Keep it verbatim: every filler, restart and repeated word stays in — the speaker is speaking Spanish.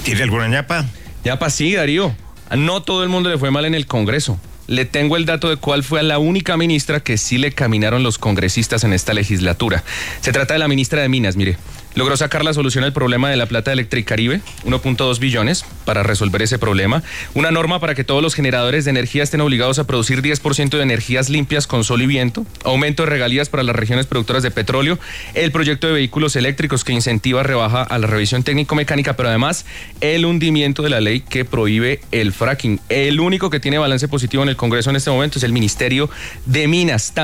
¿Tiene alguna ñapa? Ñapa, sí, Darío. No todo el mundo le fue mal en el Congreso. Le tengo el dato de cuál fue la única ministra que sí le caminaron los congresistas en esta legislatura. Se trata de la ministra de Minas, mire. Logró sacar la solución al problema de la plata de Electricaribe, uno punto dos billones, para resolver ese problema. Una norma para que todos los generadores de energía estén obligados a producir diez por ciento de energías limpias con sol y viento. Aumento de regalías para las regiones productoras de petróleo. El proyecto de vehículos eléctricos que incentiva rebaja a la revisión técnico-mecánica, pero además el hundimiento de la ley que prohíbe el fracking. El único que tiene balance positivo en el Congreso en este momento es el Ministerio de Minas.